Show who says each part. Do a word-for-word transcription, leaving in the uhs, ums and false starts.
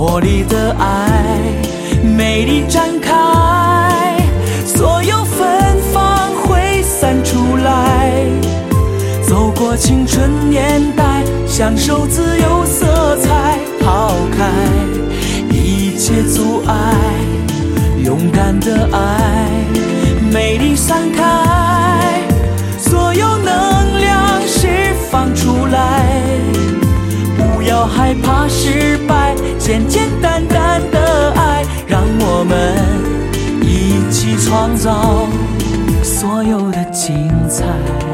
Speaker 1: 活力的爱，美丽展开，所有芬芳会散出来。走过青春年代，享受自由色彩，抛开一切阻碍，勇敢的爱，美丽散开，所有能量释放出来。不要害怕失败，简简单单的爱，让我们一起创造所有的精彩。